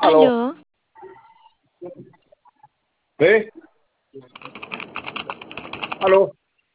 Aló. Aló, ¿Sí? Aló.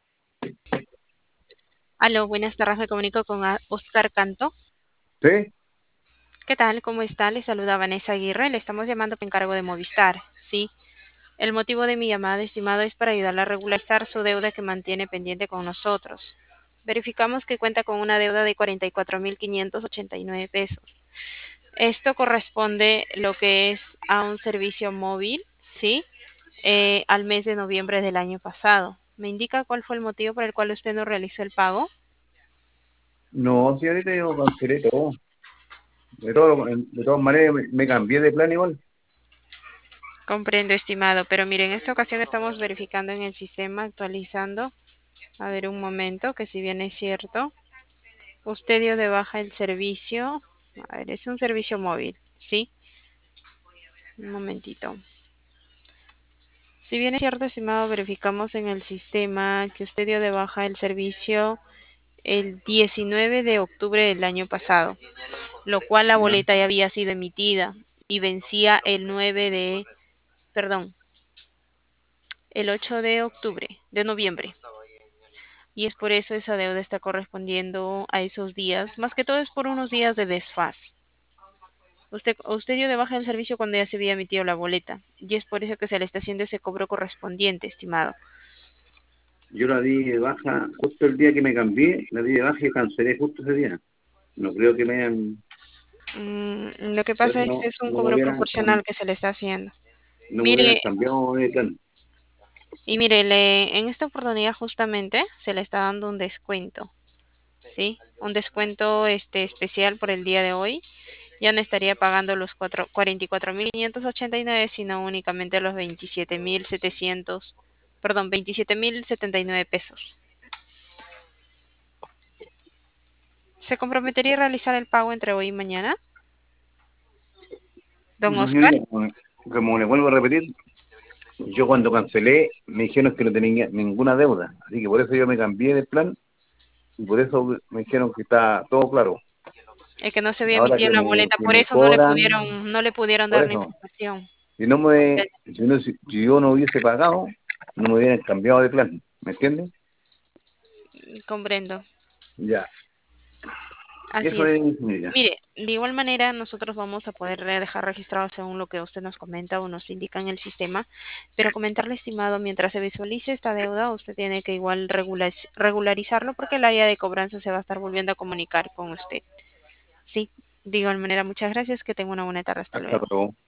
aló, buenas tardes, me comunico con Oscar Canto. ¿Sí? ¿Qué tal? ¿Cómo está? Le saluda Vanessa Aguirre, le estamos llamando por encargo de Movistar. Sí, el motivo de mi llamada, estimado, es para ayudarle a regularizar su deuda que mantiene pendiente con nosotros. Verificamos que cuenta con una deuda de 44.589 pesos. Esto corresponde lo que es a un servicio móvil, ¿sí? Al mes de noviembre del año pasado. ¿Me indica cuál fue el motivo por el cual usted no realizó el pago? No, señorita, yo cancelé todo. De todas maneras, me cambié de plan igual. Comprendo, estimado, pero mire, en esta ocasión estamos verificando en el sistema, actualizando. A ver, un momento, que si bien es cierto, usted dio de baja el servicio. A ver, es un servicio móvil, ¿sí? Un momentito. Si bien es cierto, estimado, verificamos en el sistema que usted dio de baja el servicio el 19 de octubre del año pasado, lo cual la Ya. boleta ya había sido emitida y vencía el 9 de, perdón, el 8 de octubre, de noviembre. Y es por eso esa deuda está correspondiendo a esos días. Más que todo es por unos días de desfaz. Usted dio de baja el servicio cuando ya se había emitido la boleta y es por eso que se le está haciendo ese cobro correspondiente, estimado. Yo la di de baja justo el día que me cambié, la di de baja y cancelé justo ese día. No creo que me hayan, Lo que pues pasa es que no, es un cobro proporcional que se le está haciendo. no me hubieran Mire, cambiado de plan. y mire, en esta oportunidad justamente se le está dando un descuento, ¿sí? Un descuento especial por el día de hoy. Ya no estaría pagando los 44.589, sino únicamente los 27.700, perdón, 27.079 pesos. ¿Se comprometería a realizar el pago entre hoy y mañana, don No, Oscar? señorita, como le vuelvo a repetir, yo cuando cancelé me dijeron que no tenía ninguna deuda. Así que por eso yo me cambié de plan y por eso me dijeron que está todo claro. El que no se había Ahora emitido la boleta, que por me eso no le cobran, pudieron, no le pudieron por dar la eso. información. Si yo no hubiese pagado, no me hubieran cambiado de plan, ¿me entiendes? Comprendo. Ya, Así eso es. es, señorita. Mire, de igual manera nosotros vamos a poder dejar registrado según lo que usted nos comenta o nos indica en el sistema, pero comentarle, estimado, mientras se visualice esta deuda, usted tiene que igual regularizarlo porque el área de cobranza se va a estar volviendo a comunicar con usted. Sí, de igual manera, muchas gracias, que tenga una buena tarde, hasta Hasta luego. luego.